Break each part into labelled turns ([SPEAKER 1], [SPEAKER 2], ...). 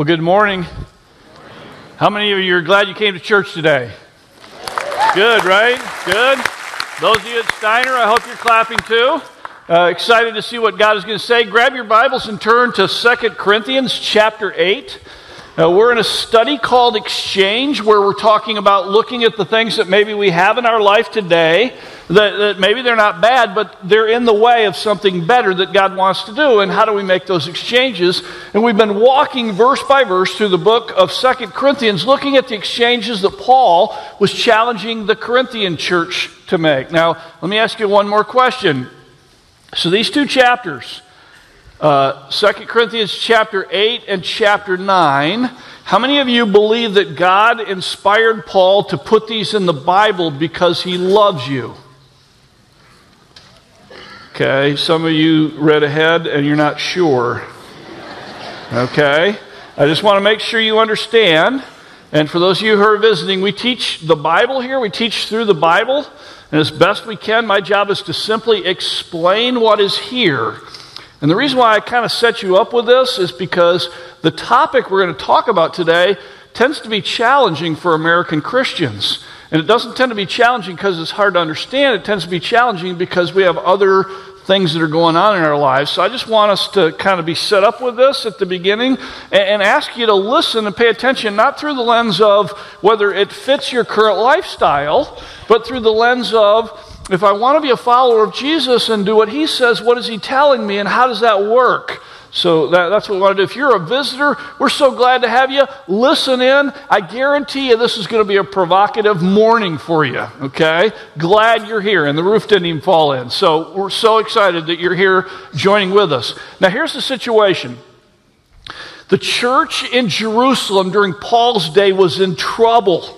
[SPEAKER 1] Well, good morning. How many of you are glad you came to church today? Good, right? Good. Those of you at Steiner, I hope you're clapping too. Excited to see what God is going to say. Grab your Bibles and turn to 2 Corinthians chapter 8. We're in a study called Exchange, where we're talking about looking at the things that maybe we have in our life today, that maybe they're not bad, but they're in the way of something better that God wants to do, and how do we make those exchanges? And we've been walking verse by verse through the book of 2 Corinthians, looking at the exchanges that Paul was challenging the Corinthian church to make. Now, let me ask you one more question. So these two chapters, 2 Corinthians chapter 8 and chapter 9, how many of you believe that God inspired Paul to put these in the Bible because he loves you? Okay, some of you read ahead and you're not sure. Okay, I just want to make sure you understand. And for those of you who are visiting, we teach the Bible here. We teach through the Bible. And as best we can, my job is to simply explain what is here. And the reason why I kind of set you up with this is because the topic we're going to talk about today tends to be challenging for American Christians. And it doesn't tend to be challenging because it's hard to understand. It tends to be challenging because we have other things that are going on in our lives. So I just want us to kind of be set up with this at the beginning and ask you to listen and pay attention, not through the lens of whether it fits your current lifestyle, but through the lens of, if I want to be a follower of Jesus and do what he says, what is he telling me and how does that work? So that's what we want to do. If you're a visitor, we're so glad to have you. Listen in. I guarantee you this is going to be a provocative morning for you, okay? Glad you're here. And the roof didn't even fall in. So we're so excited that you're here joining with us. Now here's the situation. The church in Jerusalem during Paul's day was in trouble.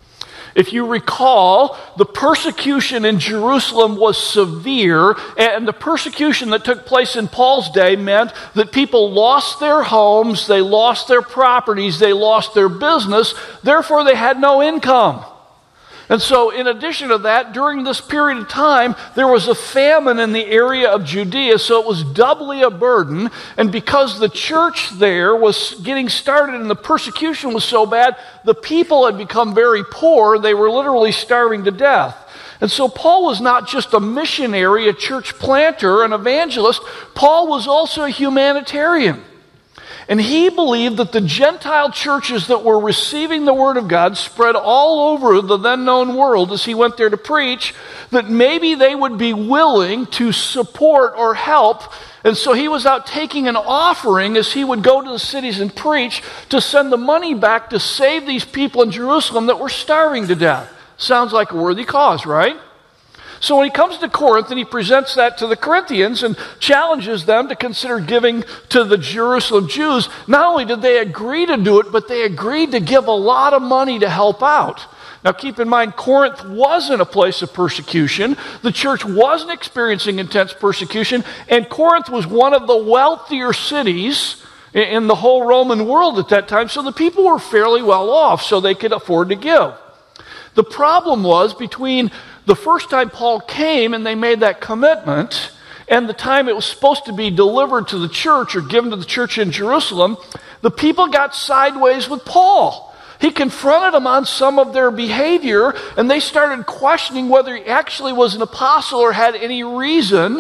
[SPEAKER 1] If you recall, the persecution in Jerusalem was severe, and the persecution that took place in Paul's day meant that people lost their homes, they lost their properties, they lost their business, therefore they had no income. And so in addition to that, during this period of time, there was a famine in the area of Judea, so it was doubly a burden. And because the church there was getting started and the persecution was so bad, the people had become very poor. They were literally starving to death. And so Paul was not just a missionary, a church planter, an evangelist. Paul was also a humanitarian. And he believed that the Gentile churches that were receiving the Word of God spread all over the then known world as he went there to preach, that maybe they would be willing to support or help. And so he was out taking an offering as he would go to the cities and preach to send the money back to save these people in Jerusalem that were starving to death. Sounds like a worthy cause, right? So when he comes to Corinth and he presents that to the Corinthians and challenges them to consider giving to the Jerusalem Jews, not only did they agree to do it, but they agreed to give a lot of money to help out. Now keep in mind, Corinth wasn't a place of persecution. The church wasn't experiencing intense persecution, and Corinth was one of the wealthier cities in the whole Roman world at that time, so the people were fairly well off, so they could afford to give. The problem was between the first time Paul came and they made that commitment and the time it was supposed to be delivered to the church or given to the church in Jerusalem, the people got sideways with Paul. He confronted them on some of their behavior, and they started questioning whether he actually was an apostle or had any reason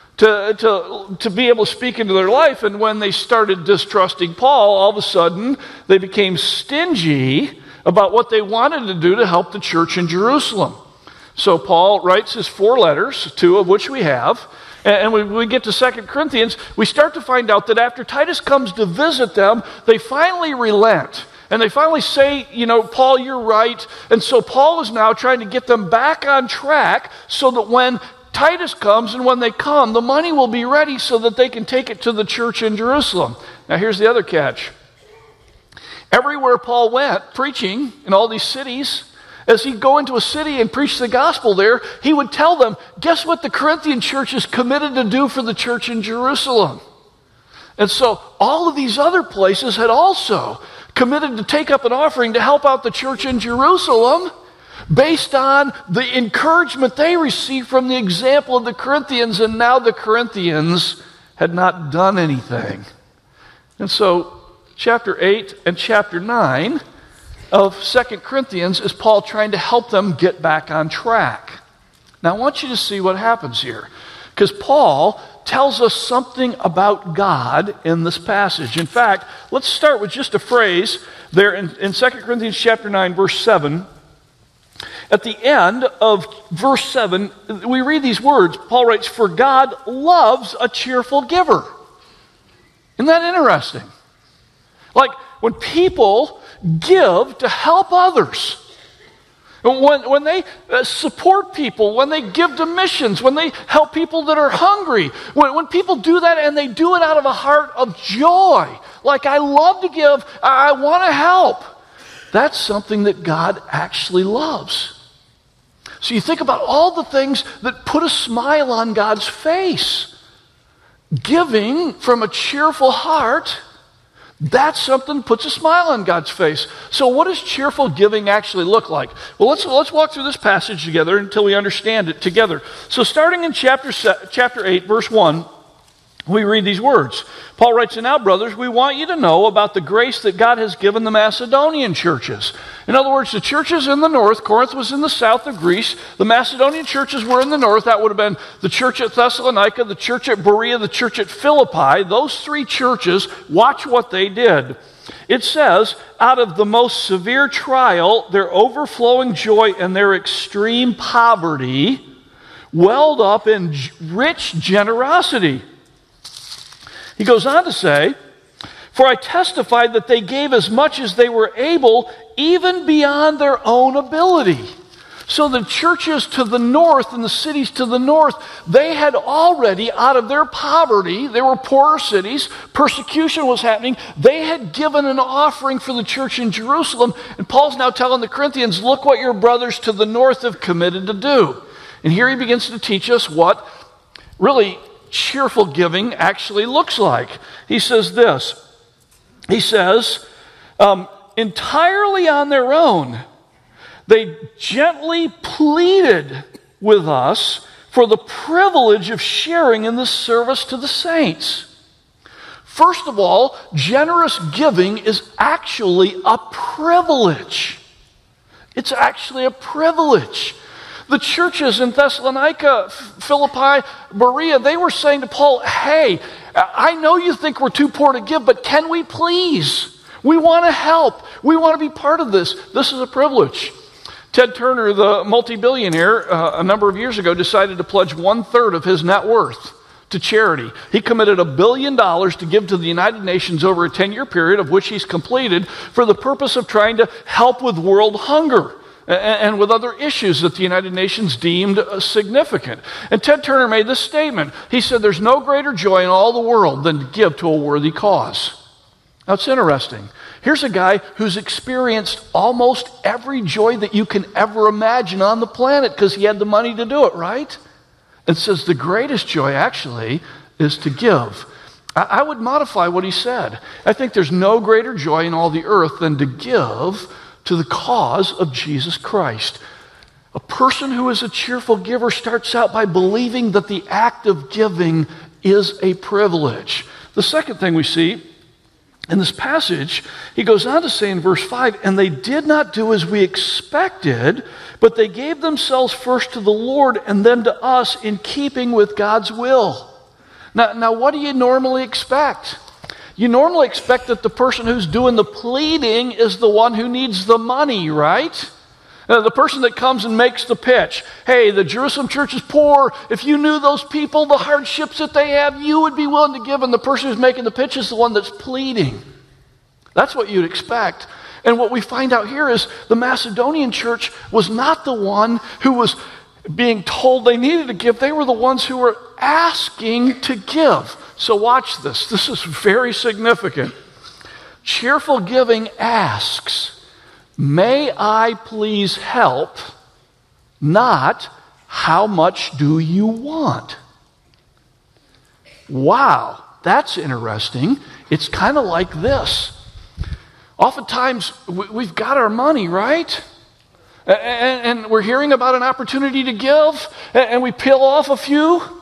[SPEAKER 1] to be able to speak into their life. And when they started distrusting Paul, all of a sudden they became stingy about what they wanted to do to help the church in Jerusalem. So Paul writes his 4 letters, 2 of which we have, and when we get to 2 Corinthians, we start to find out that after Titus comes to visit them, they finally relent. And they finally say, Paul, you're right. And so Paul is now trying to get them back on track so that when Titus comes and when they come, the money will be ready so that they can take it to the church in Jerusalem. Now here's the other catch. Everywhere Paul went, preaching in all these cities, as he'd go into a city and preach the gospel there, he would tell them, guess what the Corinthian church is committed to do for the church in Jerusalem? And so all of these other places had also committed to take up an offering to help out the church in Jerusalem based on the encouragement they received from the example of the Corinthians, and now the Corinthians had not done anything. And so chapter 8 and chapter 9 of 2 Corinthians is Paul trying to help them get back on track. Now I want you to see what happens here, because Paul tells us something about God in this passage. In fact, let's start with just a phrase there in 2 Corinthians chapter 9, verse 7. At the end of verse 7, we read these words. Paul writes, "For God loves a cheerful giver." Isn't that interesting? Like when people give to help others, when they support people, when they give to missions, when they help people that are hungry, when people do that and they do it out of a heart of joy, like I love to give, I want to help, that's something that God actually loves. So you think about all the things that put a smile on God's face. Giving from a cheerful heart, that's something that puts a smile on God's face. So what does cheerful giving actually look like? Well, let's walk through this passage together until we understand it together. So starting in chapter 8, verse 1, we read these words. Paul writes, "And now, brothers, we want you to know about the grace that God has given the Macedonian churches." In other words, the churches in the north, Corinth was in the south of Greece. The Macedonian churches were in the north. That would have been the church at Thessalonica, the church at Berea, the church at Philippi. Those three churches, watch what they did. It says, out of the most severe trial, their overflowing joy and their extreme poverty welled up in rich generosity. He goes on to say, "For I testified that they gave as much as they were able, even beyond their own ability." So the churches to the north and the cities to the north, they had already, out of their poverty, they were poorer cities, persecution was happening, they had given an offering for the church in Jerusalem. And Paul's now telling the Corinthians, look what your brothers to the north have committed to do. And here he begins to teach us what really cheerful giving actually looks like. He says this. He says, entirely on their own, they gently pleaded with us for the privilege of sharing in this service to the saints. First of all, generous giving is actually a privilege. It's actually a privilege. The churches in Thessalonica, Philippi, Berea, they were saying to Paul, hey, I know you think we're too poor to give, but can we please? We want to help. We want to be part of this. This is a privilege. Ted Turner, the multi-billionaire, a number of years ago, decided to pledge 1/3 of his net worth to charity. He committed $1 billion to give to the United Nations over a 10-year period, of which he's completed, for the purpose of trying to help with world hunger and with other issues that the United Nations deemed significant. And Ted Turner made this statement. He said, there's no greater joy in all the world than to give to a worthy cause. Now, it's interesting. Here's a guy who's experienced almost every joy that you can ever imagine on the planet because he had the money to do it, right? It says the greatest joy, actually, is to give. I would modify what he said. I think there's no greater joy in all the earth than to give to the cause of Jesus Christ. A person who is a cheerful giver starts out by believing that the act of giving is a privilege. The second thing we see in this passage, he goes on to say in verse 5, and they did not do as we expected, but they gave themselves first to the Lord and then to us in keeping with God's will. Now what do you normally expect? You normally expect that the person who's doing the pleading is the one who needs the money, right? The person that comes and makes the pitch. Hey, the Jerusalem church is poor. If you knew those people, the hardships that they have, you would be willing to give. And the person who's making the pitch is the one that's pleading. That's what you'd expect. And what we find out here is the Macedonian church was not the one who was being told they needed to give. They were the ones who were asking to give. So watch this. This is very significant. Cheerful giving asks, may I please help? Not, how much do you want? Wow, that's interesting. It's kind of like this. Oftentimes, we've got our money, right? And we're hearing about an opportunity to give, and we peel off a few.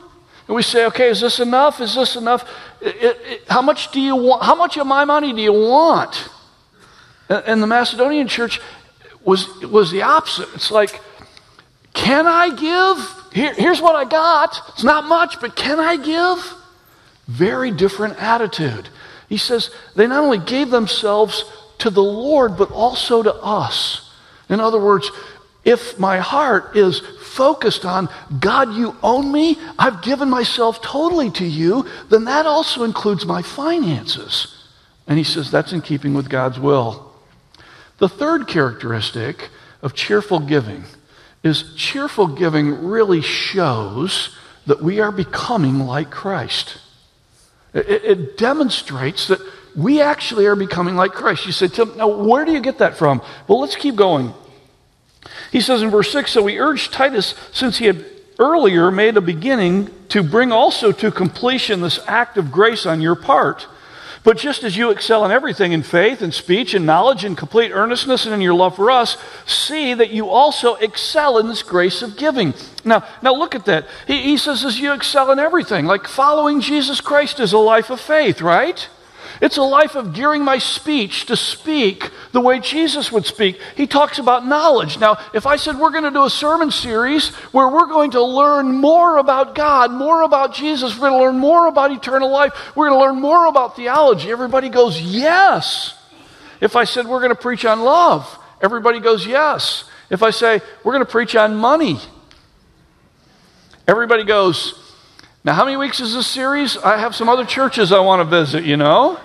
[SPEAKER 1] And we say, okay, is this enough? Is this enough? How much do you want? How much of my money do you want? And the Macedonian church was the opposite. It's like, can I give? Here's what I got. It's not much, but can I give? Very different attitude. He says they not only gave themselves to the Lord, but also to us. In other words, if my heart is focused on, God, you own me, I've given myself totally to you, then that also includes my finances. And he says that's in keeping with God's will. The third characteristic of cheerful giving is cheerful giving really shows that we are becoming like Christ. It demonstrates that we actually are becoming like Christ. You say, Tim, now where do you get that from? Well, let's keep going. He says in verse 6, so we urged Titus, since he had earlier made a beginning, to bring also to completion this act of grace on your part. But just as you excel in everything, in faith and speech and knowledge and complete earnestness and in your love for us, see that you also excel in this grace of giving. Now look at that. He says as you excel in everything. Like following Jesus Christ is a life of faith, right? It's a life of gearing my speech to speak the way Jesus would speak. He talks about knowledge. Now, if I said we're going to do a sermon series where we're going to learn more about God, more about Jesus, we're going to learn more about eternal life, we're going to learn more about theology, everybody goes, yes. If I said we're going to preach on love, everybody goes, yes. If I say we're going to preach on money, everybody goes, now how many weeks is this series? I have some other churches I want to visit, you know.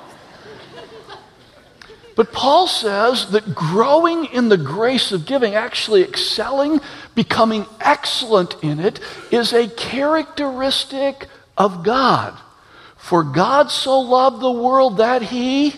[SPEAKER 1] But Paul says that growing in the grace of giving, actually excelling, becoming excellent in it, is a characteristic of God. For God so loved the world that He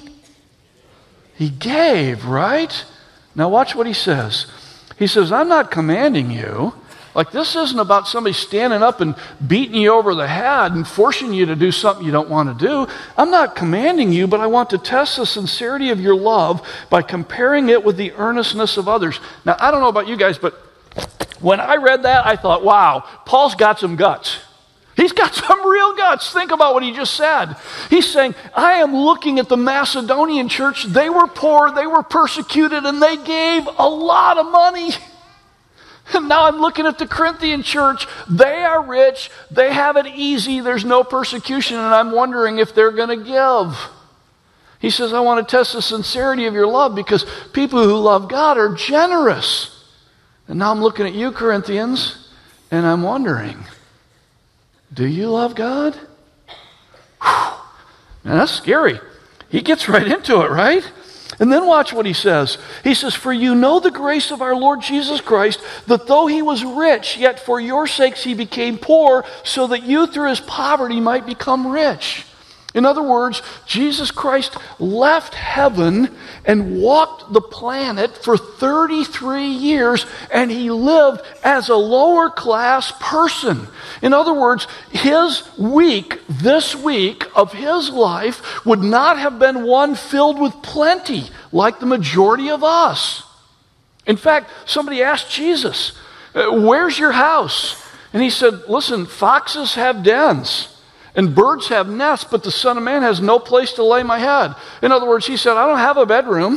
[SPEAKER 1] gave, right? Now watch what he says. He says, I'm not commanding you. Like, this isn't about somebody standing up and beating you over the head and forcing you to do something you don't want to do. I'm not commanding you, but I want to test the sincerity of your love by comparing it with the earnestness of others. Now, I don't know about you guys, but when I read that, I thought, wow, Paul's got some guts. He's got some real guts. Think about what he just said. He's saying, I am looking at the Macedonian church. They were poor, they were persecuted, and they gave a lot of money. And now I'm looking at the Corinthian church. They are rich. They have it easy. There's no persecution. And I'm wondering if they're going to give. He says, I want to test the sincerity of your love because people who love God are generous. And now I'm looking at you, Corinthians, and I'm wondering, do you love God? Whew. Now that's scary. He gets right into it, right? And then watch what he says. He says, for you know the grace of our Lord Jesus Christ, that though he was rich, yet for your sakes he became poor, so that you through his poverty might become rich. In other words, Jesus Christ left heaven and walked the planet for 33 years, and he lived as a lower class person. In other words, his week, this week of his life, would not have been one filled with plenty like the majority of us. In fact, somebody asked Jesus, where's your house? And he said, listen, foxes have dens. And birds have nests, but the Son of Man has no place to lay my head. In other words, he said, I don't have a bedroom.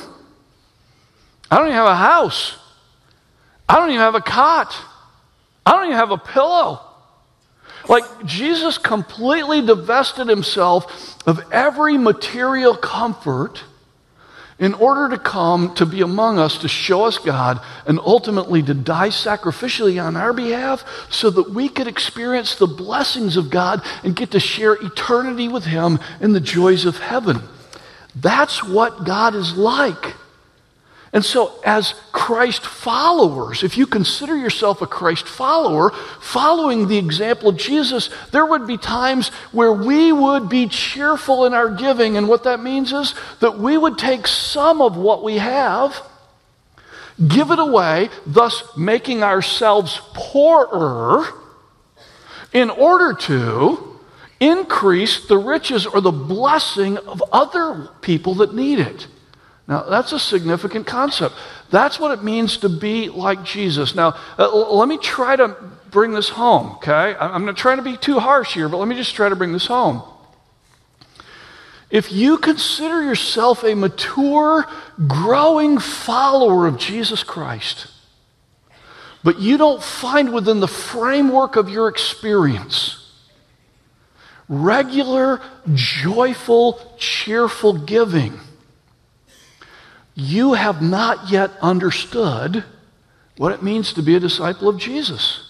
[SPEAKER 1] I don't even have a house. I don't even have a cot. I don't even have a pillow. Like, Jesus completely divested himself of every material comfort in order to come to be among us, to show us God, and ultimately to die sacrificially on our behalf so that we could experience the blessings of God and get to share eternity with him in the joys of heaven. That's what God is like. And so as Christ followers, if you consider yourself a Christ follower, following the example of Jesus, there would be times where we would be cheerful in our giving. And what that means is that we would take some of what we have, give it away, thus making ourselves poorer in order to increase the riches or the blessing of other people that need it. Now, that's a significant concept. That's what it means to be like Jesus. Now, let me try to bring this home, okay? I'm not trying to be too harsh here, but let me just try to bring this home. If you consider yourself a mature, growing follower of Jesus Christ, but you don't find within the framework of your experience regular, joyful, cheerful giving, you have not yet understood what it means to be a disciple of Jesus.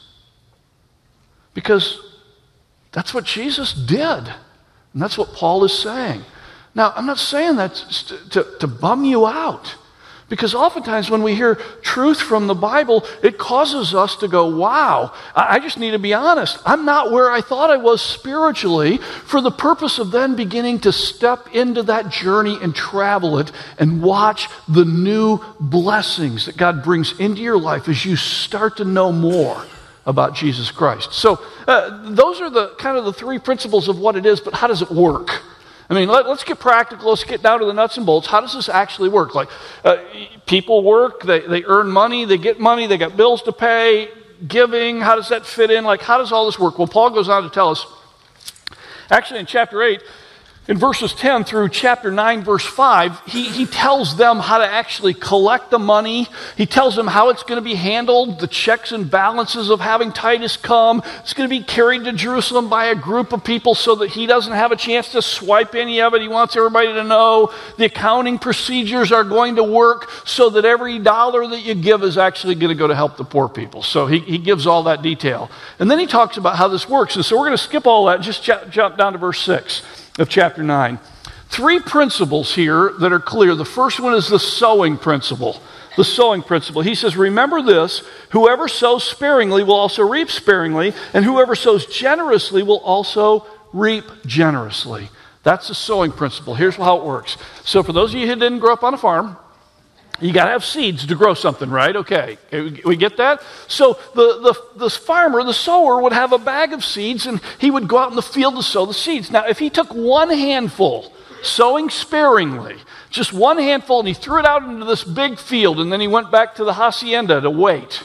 [SPEAKER 1] Because that's what Jesus did. And that's what Paul is saying. Now, I'm not saying that to bum you out. Because oftentimes when we hear truth from the Bible, it causes us to go, wow, I just need to be honest. I'm not where I thought I was spiritually, for the purpose of then beginning to step into that journey and travel it and watch the new blessings that God brings into your life as you start to know more about Jesus Christ. So those are the kind of the three principles of what it is, but how does it work? I mean, let's get practical. Let's get down to the nuts and bolts. How does this actually work? Like, people work, they earn money, they got bills to pay, giving, how does that fit in? Like, how does all this work? Well, Paul goes on to tell us, actually in chapter 8, in verses 10 through chapter 9, verse 5, he tells them how to actually collect the money. He tells them how it's going to be handled, the checks and balances of having Titus come. It's going to be carried to Jerusalem by a group of people so that he doesn't have a chance to swipe any of it. He wants everybody to know the accounting procedures are going to work so that every dollar that you give is actually going to go to help the poor people. So he gives all that detail. And then he talks about how this works. And so we're going to skip all that and just jump down to verse 6. Of chapter 9. Three principles here that are clear. The first one is the sowing principle. The sowing principle. He says, remember this, whoever sows sparingly will also reap sparingly, and whoever sows generously will also reap generously. That's the sowing principle. Here's how it works. So for those of you who didn't grow up on a farm, you got to have seeds to grow something, right? Okay, we get that? So the farmer, the sower, would have a bag of seeds, and he would go out in the field to sow the seeds. Now, if he took one handful, sowing sparingly, just one handful, and he threw it out into this big field, and then he went back to the hacienda to wait,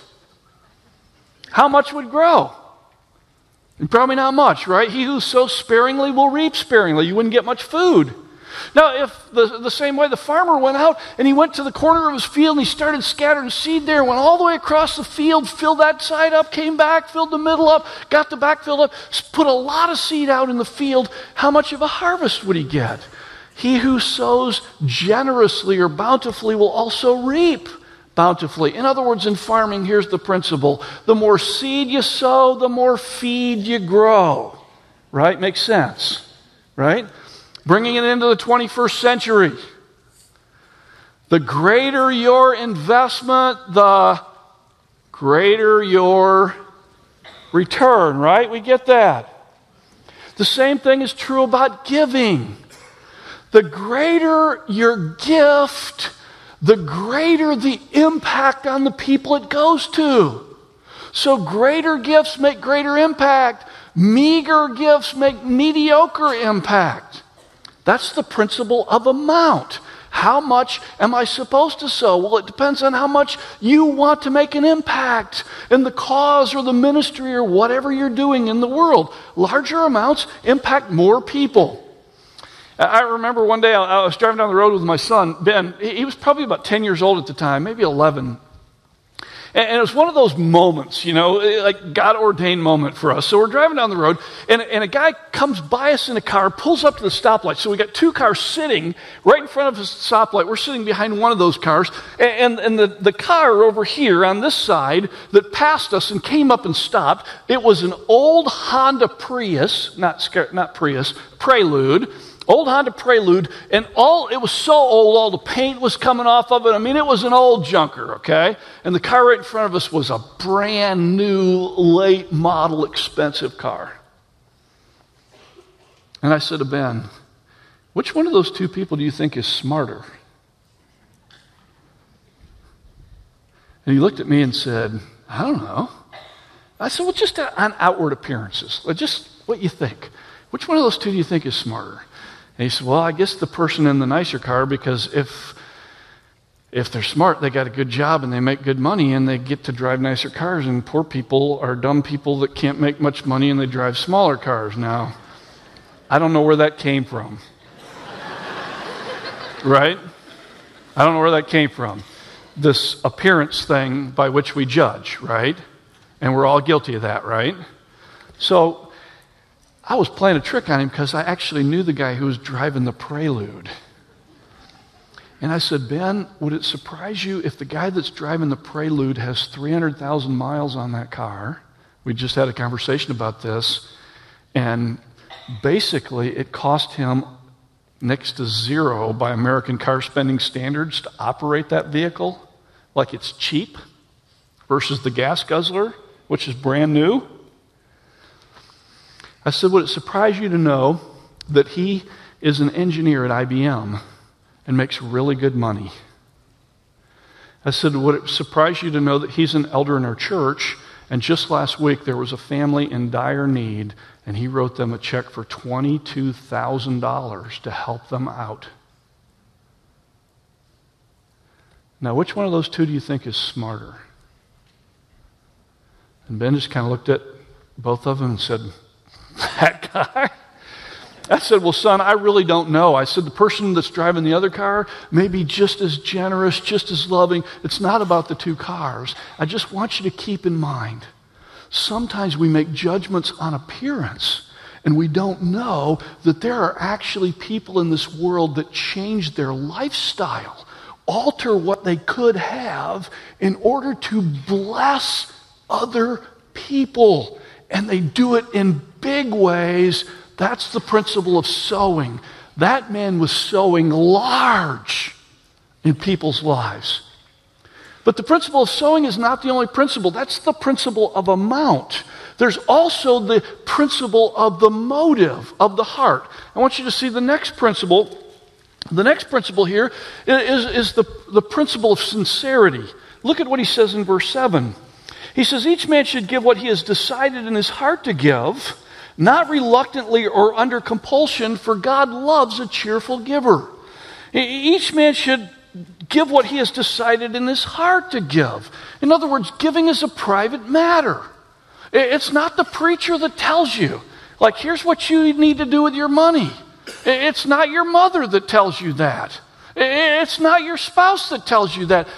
[SPEAKER 1] how much would grow? Probably not much, right? He who sows sparingly will reap sparingly. You wouldn't get much food. Now, if the same way the farmer went out and he went to the corner of his field and he started scattering seed there, went all the way across the field, filled that side up, came back, filled the middle up, got the back filled up, put a lot of seed out in the field, how much of a harvest would he get? He who sows generously or bountifully will also reap bountifully. In other words, in farming, here's the principle. The more seed you sow, the more feed you grow. Right? Makes sense. Right? Bringing it into the 21st century. The greater your investment, the greater your return, right? We get that. The same thing is true about giving. The greater your gift, the greater the impact on the people it goes to. So greater gifts make greater impact. Meager gifts make mediocre impact. That's the principle of amount. How much am I supposed to sow? Well, it depends on how much you want to make an impact in the cause or the ministry or whatever you're doing in the world. Larger amounts impact more people. I remember one day I was driving down the road with my son, Ben. He was probably about 10 years old at the time, maybe 11. And it was one of those moments, like God-ordained moment for us. So we're driving down the road, and a guy comes by us in a car, pulls up to the stoplight. So we got two cars sitting right in front of the stoplight. We're sitting behind one of those cars. And the car over here on this side that passed us and came up and stopped, it was an old Honda Prius, not Prius, Prelude. Old Honda Prelude, and it was so old, all the paint was coming off of it. I mean, it was an old junker, okay? And the car right in front of us was a brand new, late model, expensive car. And I said to Ben, which one of those two people do you think is smarter? And he looked at me and said, I don't know. I said, well, just on outward appearances, just what you think. Which one of those two do you think is smarter? And he said, well, I guess the person in the nicer car, because if if they're smart, they got a good job and they make good money and they get to drive nicer cars, and poor people are dumb people that can't make much money and they drive smaller cars. Now, I don't know where that came from. Right? I don't know where that came from. This appearance thing by which we judge, right? And we're all guilty of that, right? So I was playing a trick on him because I actually knew the guy who was driving the Prelude. And I said, Ben, would it surprise you if the guy that's driving the Prelude has 300,000 miles on that car? We just had a conversation about this. And basically, it cost him next to zero by American car spending standards to operate that vehicle. Like it's cheap versus the gas guzzler, which is brand new. I said, would it surprise you to know that he is an engineer at IBM and makes really good money? I said, would it surprise you to know that he's an elder in our church, and just last week there was a family in dire need, and he wrote them a check for $22,000 to help them out. Now, which one of those two do you think is smarter? And Ben just kind of looked at both of them and said, that guy? I said, well, son, I really don't know. I said, the person that's driving the other car may be just as generous, just as loving. It's not about the two cars. I just want you to keep in mind, sometimes we make judgments on appearance, and we don't know that there are actually people in this world that change their lifestyle, alter what they could have in order to bless other people. And they do it in big ways. That's the principle of sowing. That man was sowing large in people's lives. But the principle of sowing is not the only principle. That's the principle of amount. There's also the principle of the motive of the heart. I want you to see the next principle. The next principle here is the principle of sincerity. Look at what he says in verse 7. He says, each man should give what he has decided in his heart to give, not reluctantly or under compulsion, for God loves a cheerful giver. Each man should give what he has decided in his heart to give. In other words, giving is a private matter. It's not the preacher that tells you, like, here's what you need to do with your money. It's not your mother that tells you that. It's not your spouse that tells you that.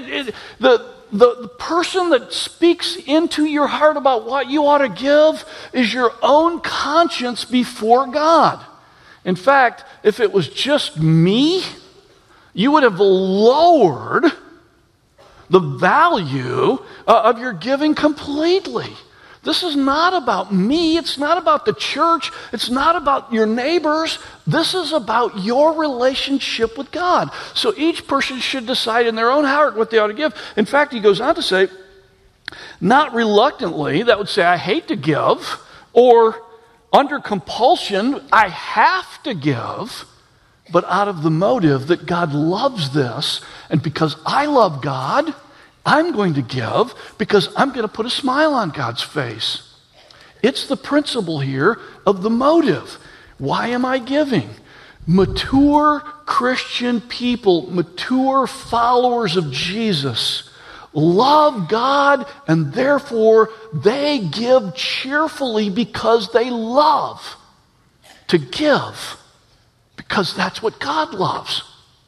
[SPEAKER 1] The person that speaks into your heart about what you ought to give is your own conscience before God. In fact, if it was just me, you would have lowered the value of your giving completely. This is not about me. It's not about the church. It's not about your neighbors. This is about your relationship with God. So each person should decide in their own heart what they ought to give. In fact, he goes on to say, not reluctantly, that would say, I hate to give, or under compulsion, I have to give, but out of the motive that God loves this, and because I love God, I'm going to give because I'm going to put a smile on God's face. It's the principle here of the motive. Why am I giving? Mature Christian people, mature followers of Jesus, love God, and therefore they give cheerfully because they love to give, because that's what God loves.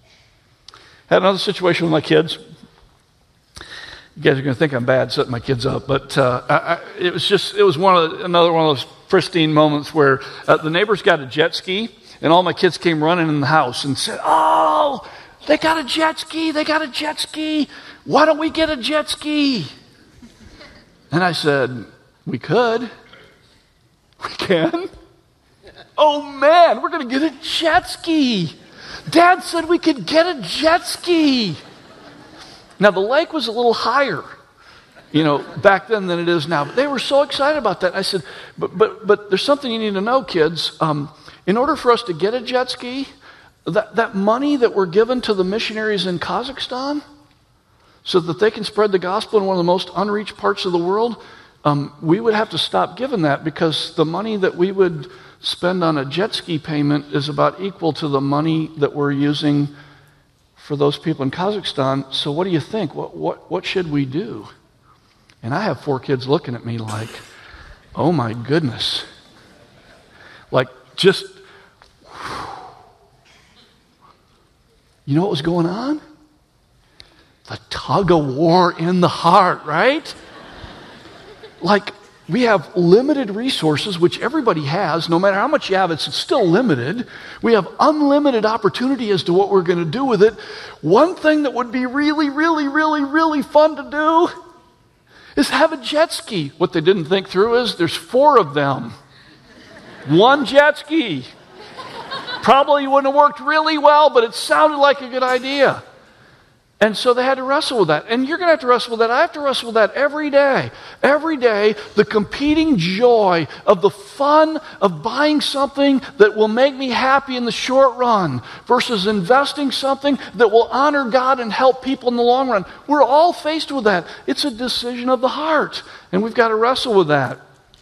[SPEAKER 1] Had another situation with my kids. You guys are going to think I'm bad setting my kids up, but it was another one of those pristine moments where the neighbors got a jet ski, and all my kids came running in the house and said, "Oh, they got a jet ski! They got a jet ski! Why don't we get a jet ski?" And I said, "We could. We can. Oh man, we're going to get a jet ski! Dad said we could get a jet ski." Now, the lake was a little higher, back then than it is now. But they were so excited about that. I said, but there's something you need to know, kids. In order for us to get a jet ski, that money that we're given to the missionaries in Kazakhstan so that they can spread the gospel in one of the most unreached parts of the world, we would have to stop giving that, because the money that we would spend on a jet ski payment is about equal to the money that we're using for those people in Kazakhstan, so what do you think? What should we do? And I have 4 kids looking at me like, oh my goodness. Like, just, you know what was going on? The tug of war in the heart, right? Like, we have limited resources, which everybody has. No matter how much you have, it's still limited. We have unlimited opportunity as to what we're going to do with it. One thing that would be really, really, really, really fun to do is have a jet ski. What they didn't think through is there's 4 of them. One jet ski. Probably wouldn't have worked really well, but it sounded like a good idea. And so they had to wrestle with that. And you're going to have to wrestle with that. I have to wrestle with that every day. Every day, the competing joy of the fun of buying something that will make me happy in the short run versus investing something that will honor God and help people in the long run. We're all faced with that. It's a decision of the heart. And we've got to wrestle with that.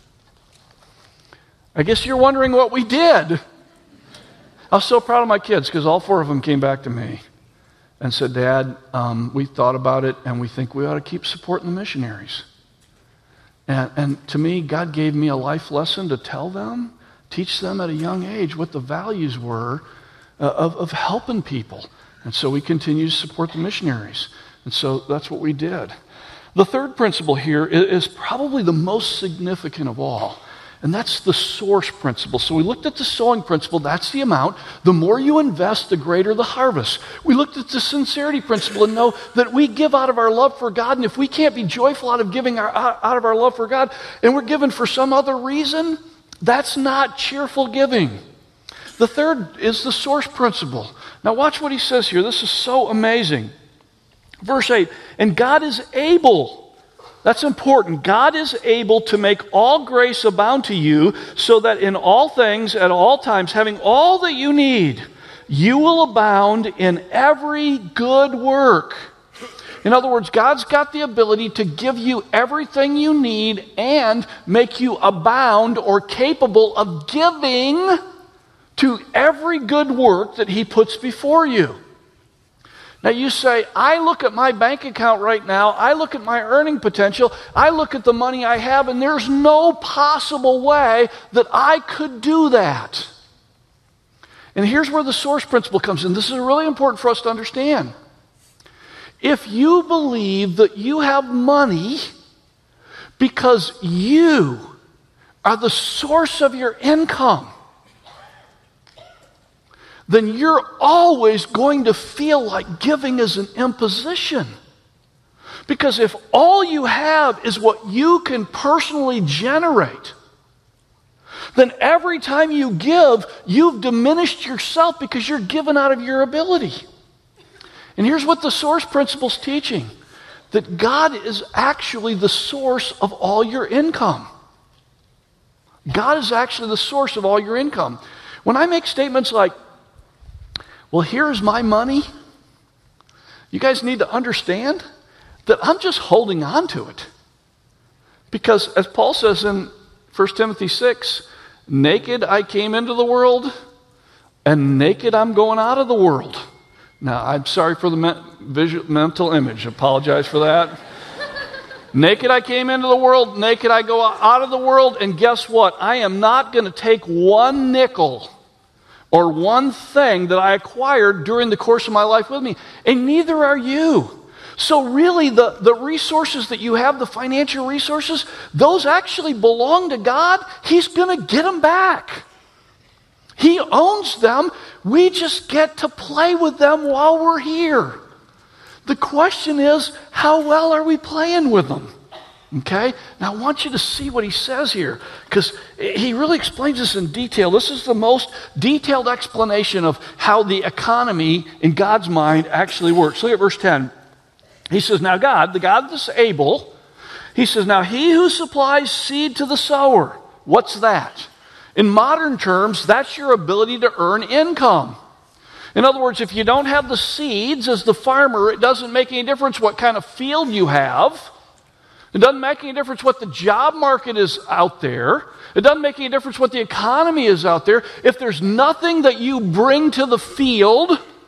[SPEAKER 1] I guess you're wondering what we did. I was so proud of my kids because all 4 of them came back to me and said, Dad, we thought about it and we think we ought to keep supporting the missionaries. And to me, God gave me a life lesson to tell them, teach them at a young age what the values were of helping people. And so we continue to support the missionaries. And so that's what we did. The third principle here is probably the most significant of all. And that's the source principle. So we looked at the sowing principle. That's the amount. The more you invest, the greater the harvest. We looked at the sincerity principle and know that we give out of our love for God. And if we can't be joyful out of giving out of our love for God, and we're given for some other reason, that's not cheerful giving. The third is the source principle. Now watch what he says here. This is so amazing. Verse 8, and God is able. That's important. God is able to make all grace abound to you so that in all things, at all times, having all that you need, you will abound in every good work. In other words, God's got the ability to give you everything you need and make you abound or capable of giving to every good work that He puts before you. Now you say, I look at my bank account right now, I look at my earning potential, I look at the money I have, and there's no possible way that I could do that. And here's where the source principle comes in. This is really important for us to understand. If you believe that you have money because you are the source of your income, then you're always going to feel like giving is an imposition. Because if all you have is what you can personally generate, then every time you give, you've diminished yourself because you're given out of your ability. And here's what the source principle's teaching. That God is actually the source of all your income. God is actually the source of all your income. When I make statements like, well, here's my money, you guys need to understand that I'm just holding on to it. Because as Paul says in 1 Timothy 6, naked I came into the world, and naked I'm going out of the world. Now, I'm sorry for the mental image. I apologize for that. Naked I came into the world, naked I go out of the world, and guess what? I am not going to take one nickel or one thing that I acquired during the course of my life with me. And neither are you. So really, the resources that you have, the financial resources, those actually belong to God. He's going to get them back. He owns them. We just get to play with them while we're here. The question is, how well are we playing with them? Okay? Now I want you to see what he says here, because he really explains this in detail. This is the most detailed explanation of how the economy in God's mind actually works. Look at verse 10. He says, now God, the God that's able, he says, now he who supplies seed to the sower. What's that? In modern terms, that's your ability to earn income. In other words, if you don't have the seeds as the farmer, it doesn't make any difference what kind of field you have. It doesn't make any difference what the job market is out there. It doesn't make any difference what the economy is out there. If there's nothing that you bring to the field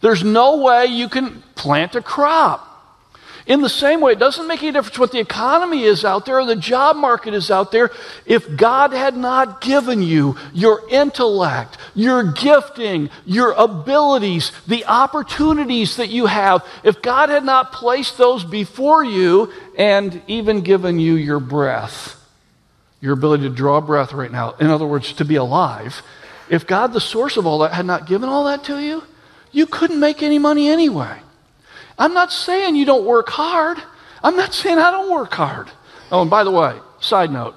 [SPEAKER 1] There's no way you can plant a crop. In the same way, it doesn't make any difference what the economy is out there or the job market is out there. If God had not given you your intellect, your gifting, your abilities, the opportunities that you have, if God had not placed those before you and even given you your breath, your ability to draw breath right now, in other words, to be alive, if God, the source of all that, had not given all that to you, you couldn't make any money anyway. I'm not saying you don't work hard. I'm not saying I don't work hard. Oh, and by the way, side note,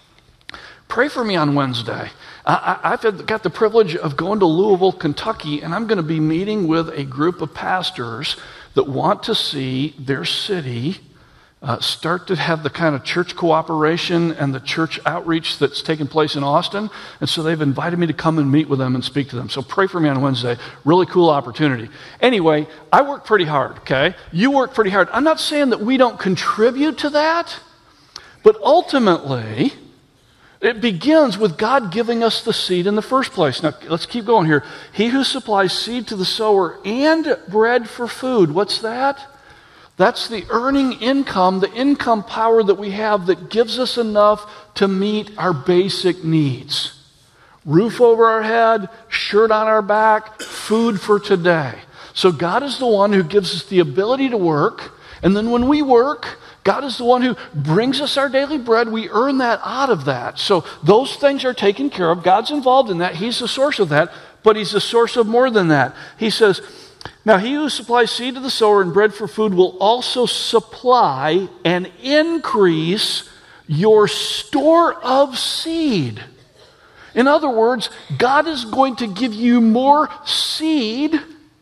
[SPEAKER 1] pray for me on Wednesday. I've got the privilege of going to Louisville, Kentucky, and I'm going to be meeting with a group of pastors that want to see their city start to have the kind of church cooperation and the church outreach that's taking place in Austin. And so they've invited me to come and meet with them and speak to them. So pray for me on Wednesday. Really cool opportunity. Anyway, I work pretty hard, okay? You work pretty hard. I'm not saying that we don't contribute to that, but ultimately, it begins with God giving us the seed in the first place. Now, let's keep going here. He who supplies seed to the sower and bread for food. What's that? That's the earning income, the income power that we have that gives us enough to meet our basic needs. Roof over our head, shirt on our back, food for today. So God is the one who gives us the ability to work. And then when we work, God is the one who brings us our daily bread. We earn that out of that. So those things are taken care of. God's involved in that. He's the source of that. But He's the source of more than that. He says, now he who supplies seed to the sower and bread for food will also supply and increase your store of seed. In other words, God is going to give you more seed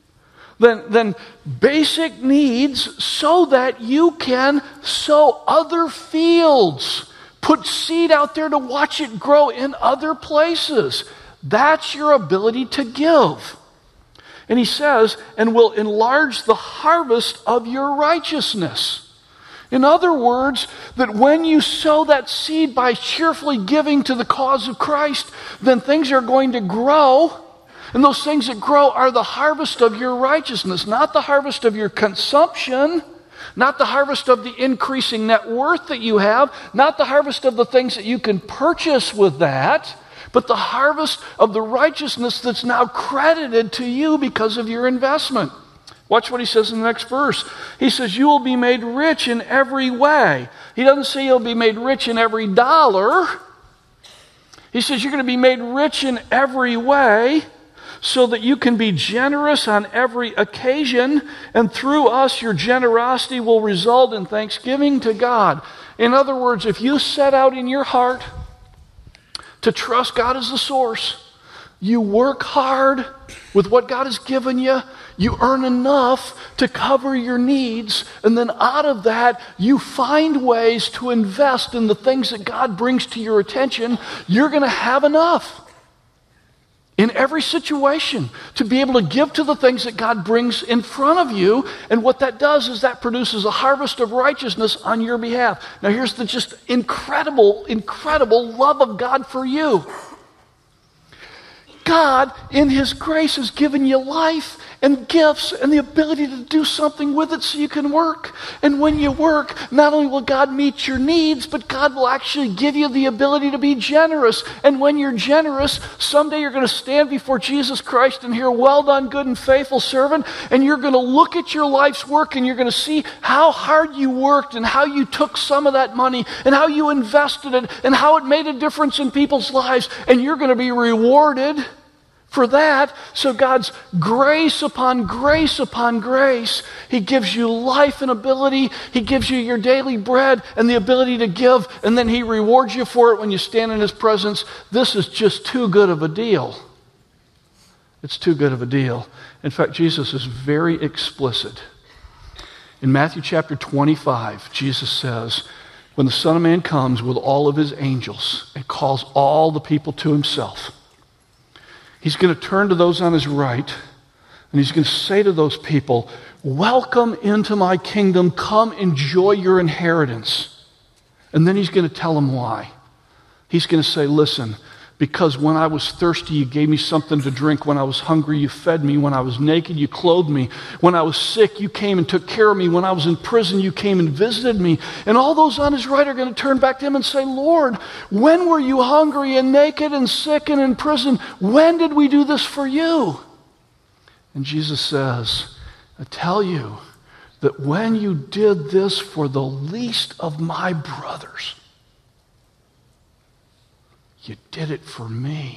[SPEAKER 1] than basic needs so that you can sow other fields. Put seed out there to watch it grow in other places. That's your ability to give. And he says, and will enlarge the harvest of your righteousness. In other words, that when you sow that seed by cheerfully giving to the cause of Christ, then things are going to grow. And those things that grow are the harvest of your righteousness, not the harvest of your consumption, not the harvest of the increasing net worth that you have, not the harvest of the things that you can purchase with that, but the harvest of the righteousness that's now credited to you because of your investment. Watch what he says in the next verse. He says, you will be made rich in every way. He doesn't say you'll be made rich in every dollar. He says you're going to be made rich in every way so that you can be generous on every occasion, and through us your generosity will result in thanksgiving to God. In other words, if you set out in your heart to trust God as the source, you work hard with what God has given you, you earn enough to cover your needs, and then out of that, you find ways to invest in the things that God brings to your attention, you're going to have enough in every situation to be able to give to the things that God brings in front of you. And what that does is that produces a harvest of righteousness on your behalf. Now here's the just incredible, incredible love of God for you. God, in His grace, has given you life and gifts and the ability to do something with it so you can work. And when you work, not only will God meet your needs, but God will actually give you the ability to be generous. And when you're generous, someday you're going to stand before Jesus Christ and hear, well done, good and faithful servant. And you're going to look at your life's work and you're going to see how hard you worked and how you took some of that money and how you invested it and how it made a difference in people's lives. And you're going to be rewarded for that. So God's grace upon grace upon grace, He gives you life and ability. He gives you your daily bread and the ability to give, and then He rewards you for it when you stand in His presence. This is just too good of a deal. It's too good of a deal. In fact, Jesus is very explicit. In Matthew chapter 25, Jesus says, when the Son of Man comes with all of His angels and calls all the people to Himself, He's going to turn to those on His right, and He's going to say to those people, welcome into my kingdom, come enjoy your inheritance. And then He's going to tell them why. He's going to say, listen, Because when I was thirsty, you gave me something to drink. When I was hungry, you fed me. When I was naked, you clothed me. When I was sick, you came and took care of me. When I was in prison, you came and visited me. And all those on his right are going to turn back to him and say, Lord, when were you hungry and naked and sick and in prison? When did we do this for you? And Jesus says, I tell you that when you did this for the least of my brothers, you did it for me.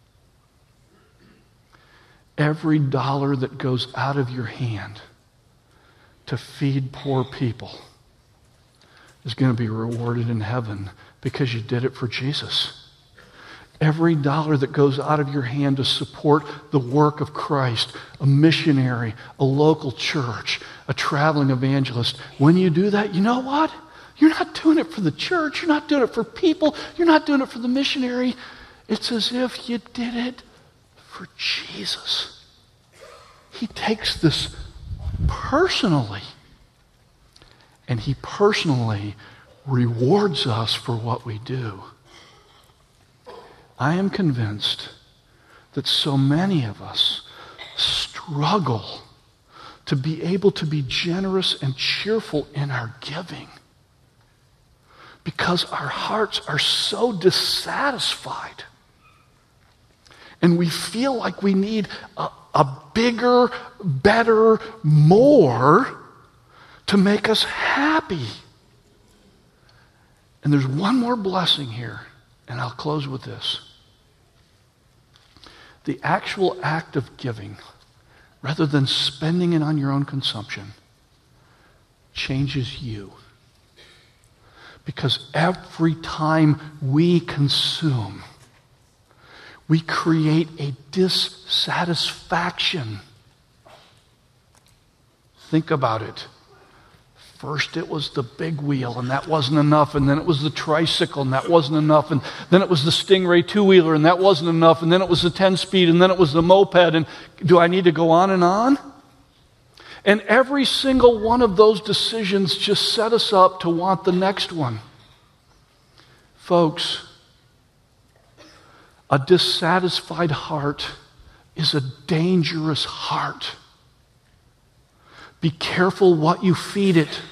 [SPEAKER 1] Every dollar that goes out of your hand to feed poor people is going to be rewarded in heaven because you did it for Jesus. Every dollar that goes out of your hand to support the work of Christ, a missionary, a local church, a traveling evangelist, when you do that, you know what? You're not doing it for the church. You're not doing it for people. You're not doing it for the missionary. It's as if you did it for Jesus. He takes this personally, and he personally rewards us for what we do. I am convinced that so many of us struggle to be able to be generous and cheerful in our giving, because our hearts are so dissatisfied. And we feel like we need a bigger, better, more to make us happy. And there's one more blessing here, and I'll close with this. The actual act of giving, rather than spending it on your own consumption, changes you. Because every time we consume, we create a dissatisfaction. Think about it. First it was the big wheel, and that wasn't enough. And then it was the tricycle, and that wasn't enough. And then it was the Stingray two-wheeler, and that wasn't enough. And then it was the 10-speed, and then it was the moped. And do I need to go on and on? And every single one of those decisions just set us up to want the next one. Folks, a dissatisfied heart is a dangerous heart. Be careful what you feed it.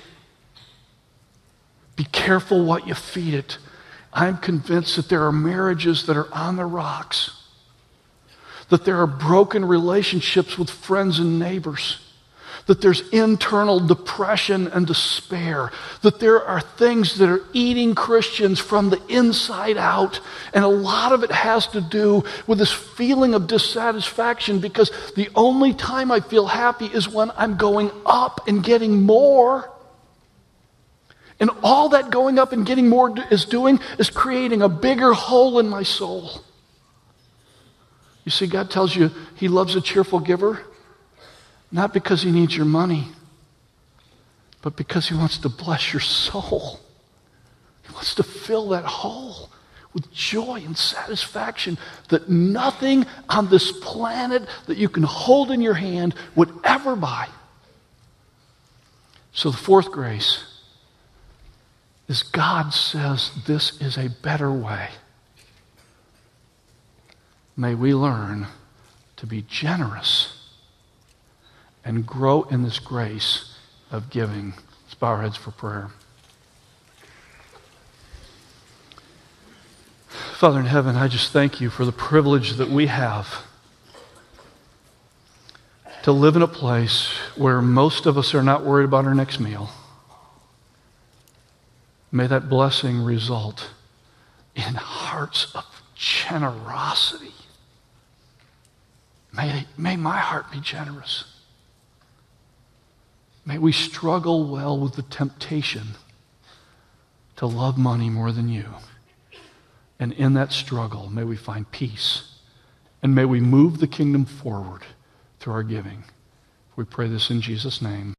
[SPEAKER 1] Be careful what you feed it. I'm convinced that there are marriages that are on the rocks, that there are broken relationships with friends and neighbors, that there's internal depression and despair, that there are things that are eating Christians from the inside out, and a lot of it has to do with this feeling of dissatisfaction, because the only time I feel happy is when I'm going up and getting more. And all that going up and getting more is doing is creating a bigger hole in my soul. You see, God tells you He loves a cheerful giver. Not because He needs your money, but because He wants to bless your soul. He wants to fill that hole with joy and satisfaction that nothing on this planet that you can hold in your hand would ever buy. So the fourth grace is God says this is a better way. May we learn to be generous and grow in this grace of giving. Let's bow our heads for prayer. Father in heaven, I just thank you for the privilege that we have to live in a place where most of us are not worried about our next meal. May that blessing result in hearts of generosity. May my heart be generous. May we struggle well with the temptation to love money more than you. And in that struggle, may we find peace. And may we move the kingdom forward through our giving. We pray this in Jesus' name.